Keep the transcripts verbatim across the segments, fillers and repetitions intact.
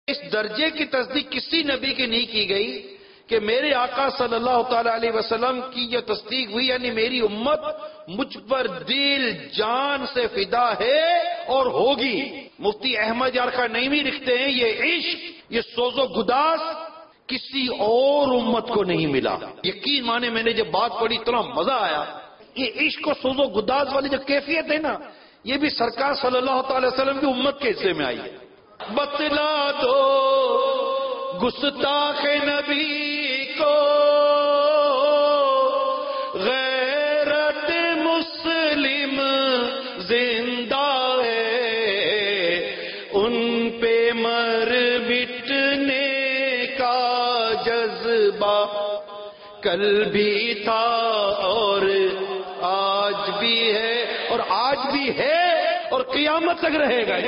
اس درجے کی تصدیق کسی نبی کی نہیں کی گئی کہ میرے آقا صلی اللہ تعالی علیہ وسلم کی یہ تصدیق ہوئی، یعنی میری امت مجھ پر دل جان سے فدا ہے اور ہوگی۔ مفتی احمد یار خان نعیمی لکھتے ہیں یہ عشق، یہ سوز و گداز کسی اور امت کو نہیں ملا۔ یقین مانے میں نے جب بات پڑھی اتنا مزہ آیا۔ یہ عشق و سوز و گداز والی جو کیفیت ہے نا، یہ بھی سرکار صلی اللہ تعالی وسلم کی امت کے حصے میں آئی ہے۔ بتلا دو گستاخ نبی کو غیرت مسلم زندہ ہے، ان پہ مر مٹنے کا جذبہ کل بھی تھا اور آج بھی ہے، اور آج بھی ہے اور قیامت تک رہے گا،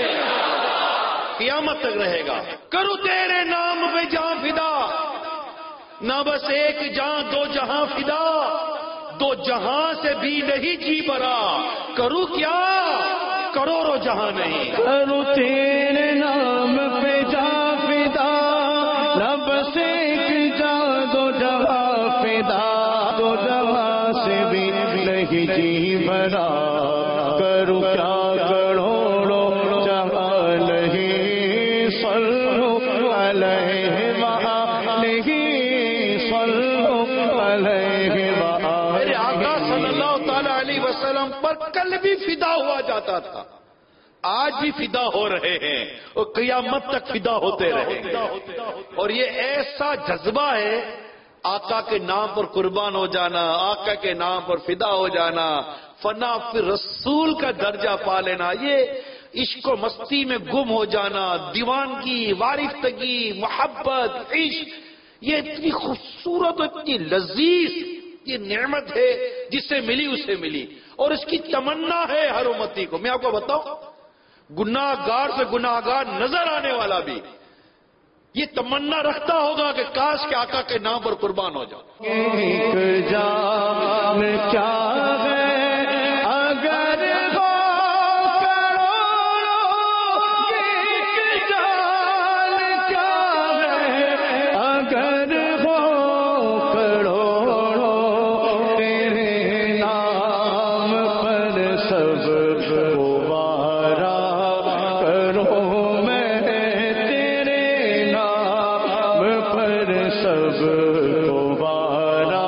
قیامت تک رہے گا۔ کرو تیرے نام پہ جہاں فدا، نہ بس ایک جہاں دو جہاں فدا، دو جہاں سے بھی نہیں جی برا، کرو کیا کروڑوں جہاں نہیں۔ کرو تیرے نام پہ جہاں فدا، نہ بس ایک جہاں دو جہاں فدا، دو جہاں سے بھی نہیں جی برا، کرو کیا کروڑوں جہاں نہیں، صلو علیہ وآلہ، صلو علیہ وآلہ۔ میرے آقا صلی اللہ تعالی علیہ وسلم پر کل بھی فدا ہوا جاتا تھا، آج بھی فدا ہو رہے ہیں اور قیامت تک فدا ہوتے رہیں گے۔ اور یہ ایسا جذبہ ہے، آقا کے نام پر قربان ہو جانا، آقا کے نام پر فدا ہو جانا، فنا پھر رسول کا درجہ پا لینا، یہ عشق و مستی میں گم ہو جانا، دیوانگی، وارفتگی، محبت، عشق، یہ اتنی خوبصورت اور اتنی لذیذ یہ نعمت ہے، جسے ملی اسے ملی، اور اس کی تمنا ہے ہر امتی کو۔ میں آپ کو بتاؤں، گناہ گار سے گناہ گار نظر آنے والا بھی یہ تمنا رکھتا ہوگا کہ کاش کے آقا کے نام پر قربان ہو جاؤ۔ ایک جان کیا ہے اگر ہو کروڑوں، ایک جان کیا ہے اگر ہو کروڑوں، تیرے نام پر سب کو وارا کروں میں، تیرے نام پر سب کو وارا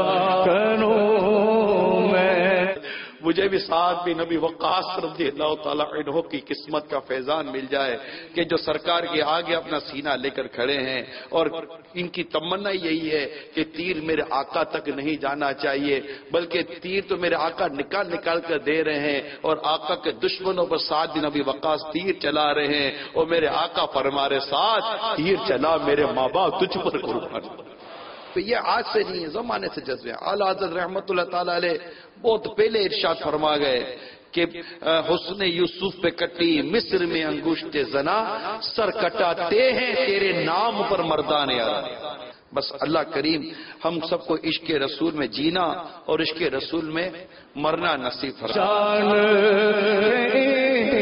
کروں میں۔ مجھے بھی ساتھ بھی نبی وقاص رضی اللہ تعالیٰ عنہ کی قسمت کا فیضان مل جائے کہ جو سرکار کے آگے اپنا سینہ لے کر کھڑے ہیں، اور ان کی تمنا یہی ہے کہ تیر میرے آقا تک نہیں جانا چاہیے، بلکہ تیر تو میرے آقا نکال نکال کر دے رہے ہیں، اور آقا کے دشمنوں پر ساتھ بھی نبی وقاص تیر چلا رہے ہیں، اور میرے آقا فرما رہے ساتھ تیر چلا میرے ماں باپ تجھ پر قربان۔ تو یہ آج سے نہیں ہے، زمانے سے جذبے۔ اعلیٰ حضرت رحمت اللہ تعالیٰ علیہ بہت پہلے ارشاد فرما گئے کہ حسن یوسف پہ کٹی مصر میں انگشت زنا، سر کٹاتے ہیں تیرے نام پر مردان یار۔ بس اللہ کریم ہم سب کو عشق رسول میں جینا اور عشق رسول میں مرنا نصیب فرمائے۔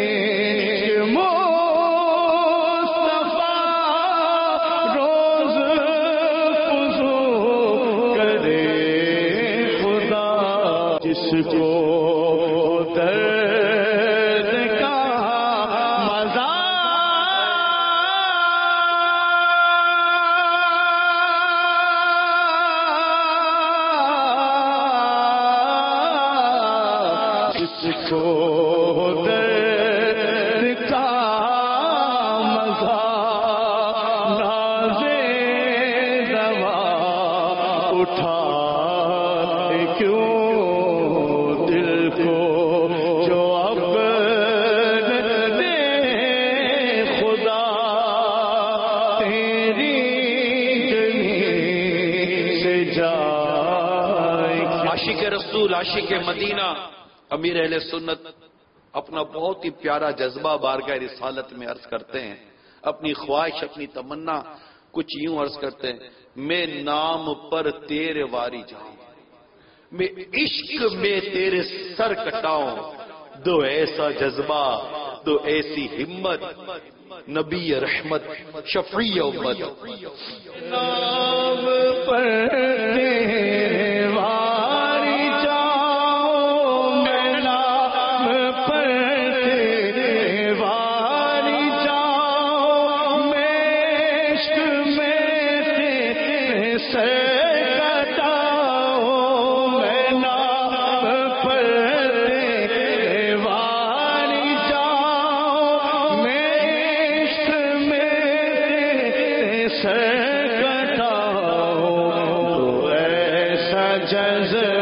جس کو درد کا مزہ جس کو درد کا مزہ نازے دوا اٹھا کیوں دل کو جو اب دے خدا تیری جگہ سے جائے۔ عاشق رسول، عاشق مدینہ، امیر اہل سنت اپنا بہت ہی پیارا جذبہ بارگاہ رسالت میں عرض کرتے ہیں، اپنی خواہش، اپنی تمنا کچھ یوں عرض کرتے ہیں، میں نام پر تیرے واری جاؤں، میں عشق میں تیرے سر کٹاؤں، دو ایسا جذبہ، دو ایسی ہمت نبی رحمت شفیع امت نام پر تیرے واری جاؤ میں نام پر تیرے واری جاؤ میں عشق میں تیرے سر کٹاؤ میں نام پر تیرے واری جاؤ میں عشق میں تیرے سر جذب